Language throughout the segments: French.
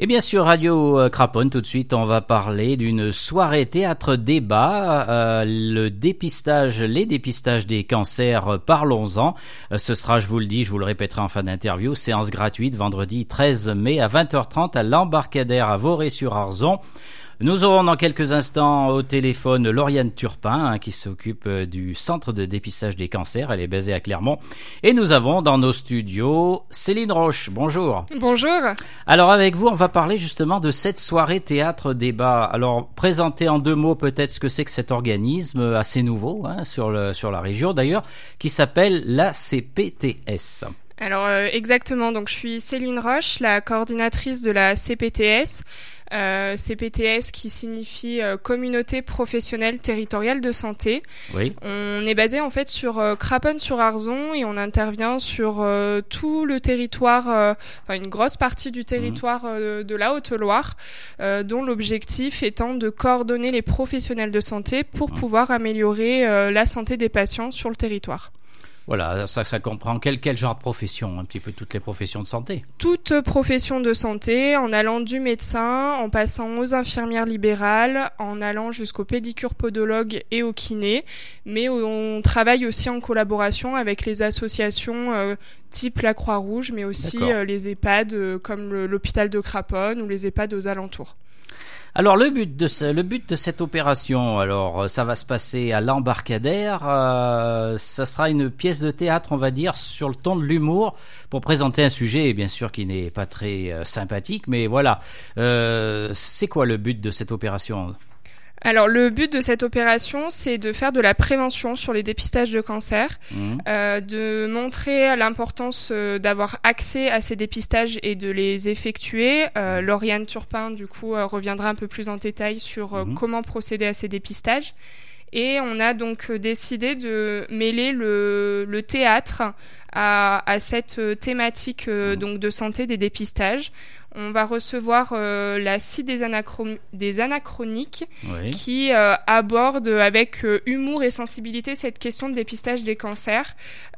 Et bien sûr, Radio Craponne, tout de suite, on va parler d'une soirée théâtre-débat, les dépistages des cancers, parlons-en. Ce sera, je vous le dis, je vous le répéterai en fin d'interview, séance gratuite, vendredi 13 mai à 20h30 à l'Embarcadère à Vorey-sur-Arzon. Nous aurons dans quelques instants au téléphone Lauriane Turpin qui s'occupe du centre de dépistage des cancers. Elle est basée à Clermont. Et nous avons dans nos studios Céline Roche. Bonjour. Bonjour. Alors avec vous, on va parler justement de cette soirée théâtre-débat. Alors présenter en deux mots peut-être ce que c'est que cet organisme assez nouveau sur la région d'ailleurs, qui s'appelle la CPTS. Alors exactement, donc je suis Céline Roche, la coordinatrice de la CPTS. CPTS qui signifie Communauté professionnelle territoriale de santé. Oui. On est basé en fait sur Craponne-sur-Arzon et on intervient sur tout le territoire, une grosse partie du territoire de la Haute-Loire, dont l'objectif étant de coordonner les professionnels de santé pour pouvoir améliorer la santé des patients sur le territoire. Voilà, ça comprend quel genre de profession, un petit peu toutes les professions de santé. Toute profession de santé, en allant du médecin, en passant aux infirmières libérales, en allant jusqu'aux pédicures podologues et aux kinés, mais on travaille aussi en collaboration avec les associations type la Croix-Rouge, mais aussi les EHPAD comme l'hôpital de Craponne ou les EHPAD aux alentours. Alors le but de cette opération, alors ça va se passer à l'Embarcadère, ça sera une pièce de théâtre, on va dire, sur le ton de l'humour pour présenter un sujet, bien sûr, qui n'est pas très sympathique, mais voilà. C'est quoi le but de cette opération ? Alors le but de cette opération, c'est de faire de la prévention sur les dépistages de cancer, de montrer l'importance d'avoir accès à ces dépistages et de les effectuer. Lauriane Turpin, du coup, reviendra un peu plus en détail sur comment procéder à ces dépistages. Et on a donc décidé de mêler le théâtre à cette thématique donc de santé des dépistages. On va recevoir la scie des anachroniques qui aborde avec humour et sensibilité cette question de dépistage des cancers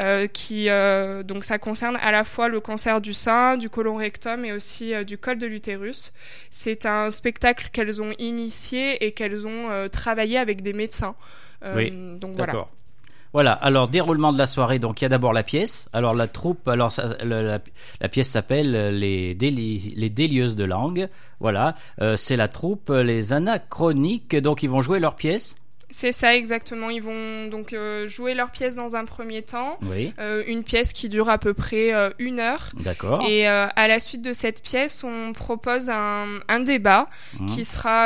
donc ça concerne à la fois le cancer du sein, du côlon rectum et aussi du col de l'utérus. C'est un spectacle qu'elles ont initié et qu'elles ont travaillé avec des médecins. Donc d'accord. Voilà, alors déroulement de la soirée, donc il y a d'abord la pièce. Alors la troupe, la pièce s'appelle les délieuses de langue. Voilà, c'est la troupe les anachroniques, donc ils vont jouer leur pièce. C'est ça exactement, ils vont donc jouer leur pièce dans un premier temps, une pièce qui dure à peu près 1 heure. D'accord. Et à la suite de cette pièce, on propose un débat qui sera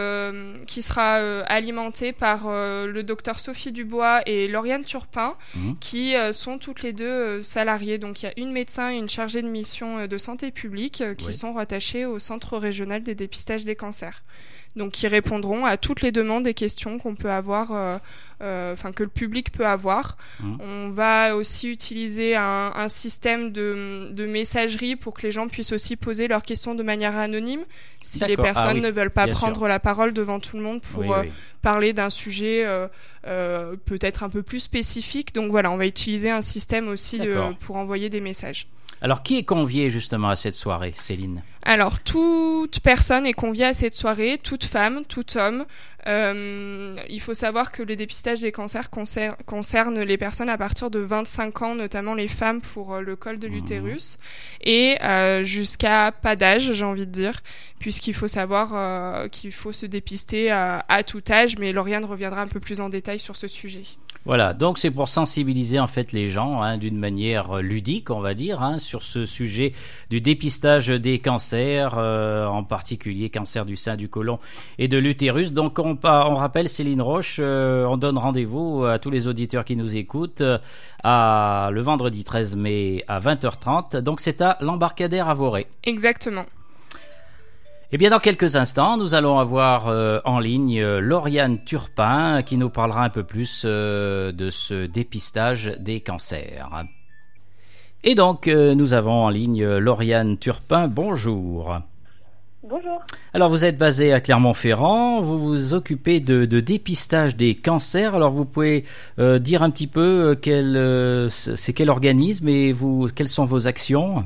alimenté par le docteur Sophie Dubois et Lauriane Turpin, qui sont toutes les deux salariées. Donc il y a une médecin et une chargée de mission de santé publique qui sont rattachées au Centre régional des dépistages des cancers. Donc qui répondront à toutes les demandes et questions qu'on peut avoir, que le public peut avoir. On va aussi utiliser un système de messagerie pour que les gens puissent aussi poser leurs questions de manière anonyme, si les personnes ne veulent pas prendre la parole devant tout le monde pour parler d'un sujet peut-être un peu plus spécifique. Donc voilà, on va utiliser un système aussi pour envoyer des messages. Alors, qui est convié justement à cette soirée, Céline ? Alors, toute personne est conviée à cette soirée, toute femme, tout homme. Il faut savoir que le dépistage des cancers concerne les personnes à partir de 25 ans, notamment les femmes pour le col de l'utérus, et jusqu'à pas d'âge, j'ai envie de dire, puisqu'il faut savoir qu'il faut se dépister à tout âge, mais Lauriane reviendra un peu plus en détail sur ce sujet. Voilà, donc c'est pour sensibiliser en fait les gens d'une manière ludique, on va dire, sur ce sujet du dépistage des cancers, en particulier cancer du sein, du côlon et de l'utérus. Donc on rappelle, Céline Roche, on donne rendez-vous à tous les auditeurs qui nous écoutent le vendredi 13 mai à 20h30. Donc c'est à l'Embarcadère à Vorey. Exactement. Eh bien, dans quelques instants, nous allons avoir en ligne Lauriane Turpin qui nous parlera un peu plus de ce dépistage des cancers. Et donc, nous avons en ligne Lauriane Turpin. Bonjour. Bonjour. Alors, vous êtes basée à Clermont-Ferrand, vous vous occupez de dépistage des cancers. Alors, vous pouvez dire un petit peu c'est quel organisme et quelles sont vos actions ?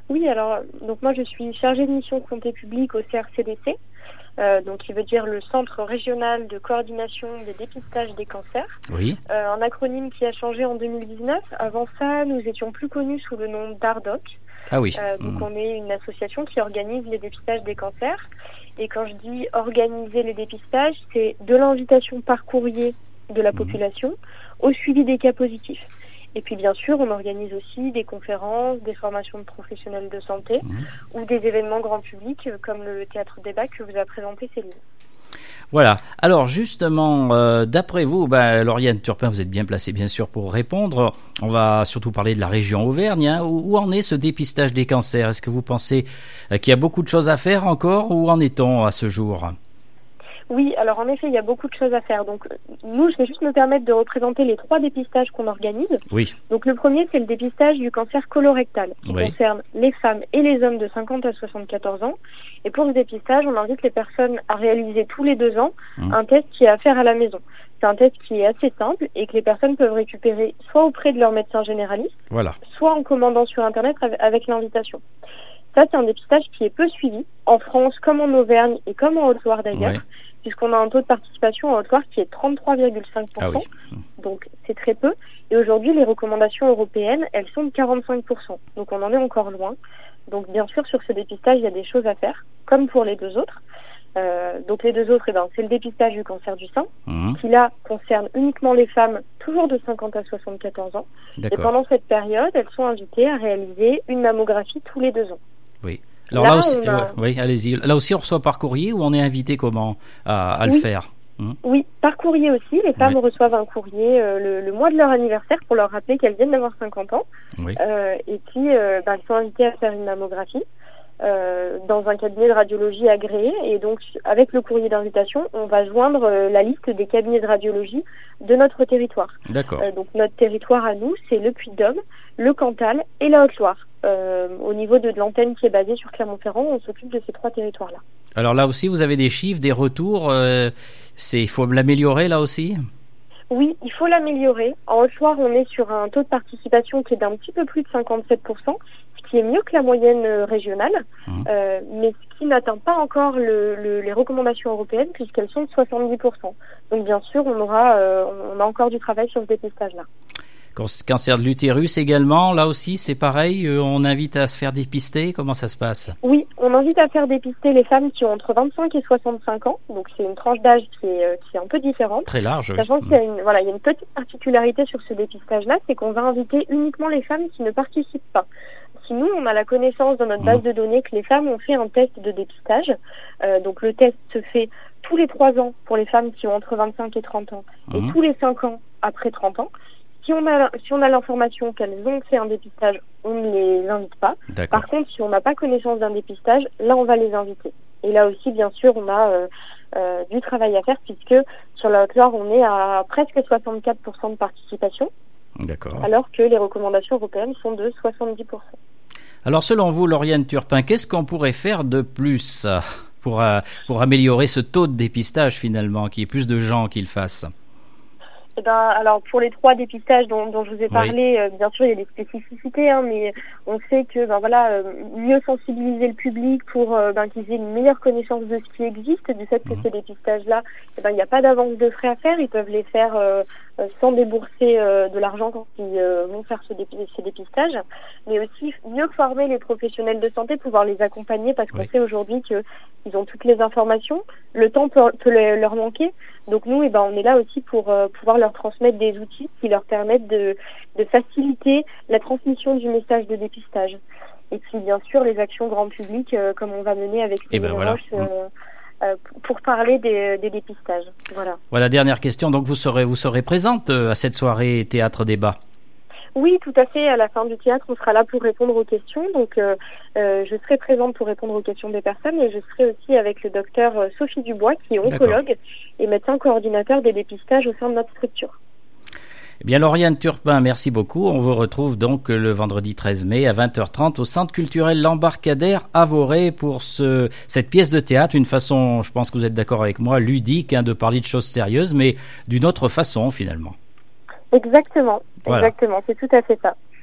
Oui, alors donc moi je suis chargée de mission santé publique au CRCDC, donc qui veut dire le Centre régional de coordination des dépistages des cancers. Oui. Un acronyme qui a changé en 2019. Avant ça, nous étions plus connus sous le nom d'ARDOC. Ah oui. Donc on est une association qui organise les dépistages des cancers. Et quand je dis organiser les dépistages, c'est de l'invitation par courrier de la population au suivi des cas positifs. Et puis bien sûr, on organise aussi des conférences, des formations de professionnels de santé ou des événements grand public comme le théâtre débat que vous a présenté Céline. Voilà. Alors justement, d'après vous, Lauriane Turpin, vous êtes bien placée bien sûr pour répondre. On va surtout parler de la région Auvergne. Hein. Où en est ce dépistage des cancers ? Est-ce que vous pensez qu'il y a beaucoup de choses à faire encore ? Où en est-on à ce jour ? Oui, alors en effet, il y a beaucoup de choses à faire. Donc nous, je vais juste me permettre de représenter les 3 dépistages qu'on organise. Oui. Donc le premier, c'est le dépistage du cancer colorectal, qui concerne les femmes et les hommes de 50 à 74 ans. Et pour ce dépistage, on invite les personnes à réaliser tous les 2 ans un test qui est à faire à la maison. C'est un test qui est assez simple et que les personnes peuvent récupérer soit auprès de leur médecin généraliste, soit en commandant sur Internet avec l'invitation. Ça, c'est un dépistage qui est peu suivi, en France comme en Auvergne et comme en Haute-Loire d'ailleurs, puisqu'on a un taux de participation en Haute-Loire qui est 33,5%, ah oui. Donc c'est très peu. Et aujourd'hui, les recommandations européennes, elles sont de 45%, donc on en est encore loin. Donc bien sûr, sur ce dépistage, il y a des choses à faire, comme pour les 2 autres. Donc les 2 autres, c'est le dépistage du cancer du sein, qui là concerne uniquement les femmes, toujours de 50 à 74 ans. D'accord. Et pendant cette période, elles sont invitées à réaliser une mammographie tous les 2 ans. Oui. Alors là aussi, oui, allez-y. Là aussi, on reçoit par courrier ou on est invité comment à le faire ? Oui, par courrier aussi. Les femmes reçoivent un courrier le mois de leur anniversaire pour leur rappeler qu'elles viennent d'avoir 50 ans. Et puis, elles sont invitées à faire une mammographie dans un cabinet de radiologie agréé. Et donc, avec le courrier d'invitation, on va joindre la liste des cabinets de radiologie de notre territoire. D'accord. Donc, notre territoire à nous, c'est le Puy-de-Dôme, le Cantal et la Haute-Loire. Au niveau de l'antenne qui est basée sur Clermont-Ferrand, on s'occupe de ces 3 territoires-là. Alors là aussi, vous avez des chiffres, des retours. Il faut l'améliorer là aussi ? Oui, il faut l'améliorer. En Haute-Loire, on est sur un taux de participation qui est d'un petit peu plus de 57%, ce qui est mieux que la moyenne régionale, mais ce qui n'atteint pas encore les recommandations européennes puisqu'elles sont de 70%. Donc bien sûr, on a encore du travail sur ce dépistage-là. Cancer de l'utérus également, là aussi c'est pareil, on invite à se faire dépister, comment ça se passe ? Oui, on invite à faire dépister les femmes qui ont entre 25 et 65 ans, donc c'est une tranche d'âge qui est un peu différente. Très large, sachant qu'il y a une petite particularité sur ce dépistage-là, c'est qu'on va inviter uniquement les femmes qui ne participent pas. Si nous, on a la connaissance dans notre base de données que les femmes ont fait un test de dépistage, donc le test se fait tous les 3 ans pour les femmes qui ont entre 25 et 30 ans, et tous les 5 ans après 30 ans. Si on a l'information qu'elles ont fait un dépistage, on ne les invite pas. D'accord. Par contre, si on n'a pas connaissance d'un dépistage, là, on va les inviter. Et là aussi, bien sûr, on a du travail à faire puisque sur la Haute-Loire, on est à presque 64% de participation. D'accord. Alors que les recommandations européennes sont de 70%. Alors, selon vous, Lauriane Turpin, qu'est-ce qu'on pourrait faire de plus pour améliorer ce taux de dépistage finalement, qu'il y ait plus de gens qui le fassent ? Alors pour les 3 dépistages dont je vous ai parlé, bien sûr il y a des spécificités, mais on sait que mieux sensibiliser le public pour qu'ils aient une meilleure connaissance de ce qui existe, du fait que ces dépistages-là, il n'y a pas d'avance de frais à faire, ils peuvent les faire sans débourser de l'argent quand ils vont faire ces dépistages, mais aussi mieux former les professionnels de santé, pouvoir les accompagner parce qu'on sait aujourd'hui qu'ils ont toutes les informations, le temps peut leur manquer, donc nous on est là aussi pour pouvoir leur transmettre des outils qui leur permettent de faciliter la transmission du message de dépistage. Et puis bien sûr les actions grand public comme on va mener avec Roche pour parler des dépistages. Voilà, dernière question, donc vous serez présente à cette soirée théâtre débat? Oui, tout à fait. À la fin du théâtre, on sera là pour répondre aux questions. Donc, je serai présente pour répondre aux questions des personnes et je serai aussi avec le docteur Sophie Dubois, qui est oncologue et médecin coordinateur des dépistages au sein de notre structure. Eh bien, Lauriane Turpin, merci beaucoup. On vous retrouve donc le vendredi 13 mai à 20h30 au Centre culturel L'Embarcadère à Vorey pour cette pièce de théâtre. Une façon, je pense que vous êtes d'accord avec moi, ludique de parler de choses sérieuses, mais d'une autre façon finalement. Exactement, c'est tout à fait ça.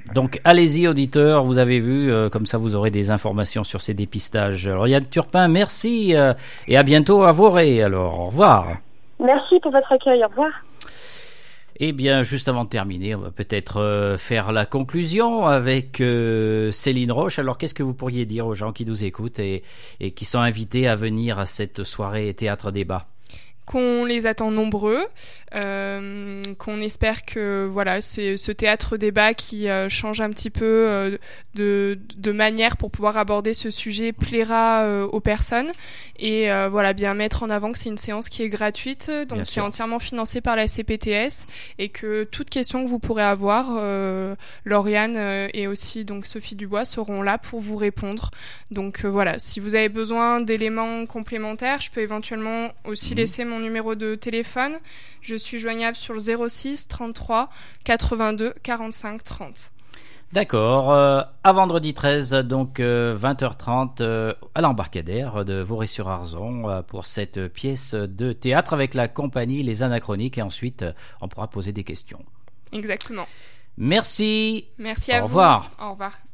Donc allez-y auditeurs, vous avez vu, comme ça vous aurez des informations sur ces dépistages. Alors Yann Turpin, merci et à bientôt à Vorey. Alors au revoir. Merci pour votre accueil, au revoir. Eh bien, juste avant de terminer, on va peut-être faire la conclusion avec Céline Roche. Alors, qu'est-ce que vous pourriez dire aux gens qui nous écoutent et qui sont invités à venir à cette soirée théâtre-débat ? Qu'on les attend nombreux, qu'on espère que voilà, c'est ce théâtre-débat qui change un petit peu de manière pour pouvoir aborder ce sujet plaira aux personnes et voilà, bien mettre en avant que c'est une séance qui est gratuite, donc qui est entièrement financée par la CPTS et que toute question que vous pourrez avoir, Lauriane et aussi donc Sophie Dubois seront là pour vous répondre. Donc voilà, si vous avez besoin d'éléments complémentaires, je peux éventuellement aussi laisser mon numéro de téléphone. Je suis joignable sur le 06 33 82 45 30. D'accord. À vendredi 13, donc 20h30 à l'embarcadère de Vorey-sur-Arzon pour cette pièce de théâtre avec la compagnie Les Anachroniques et ensuite on pourra poser des questions. Exactement. Merci. Merci à vous. Au revoir. Au revoir.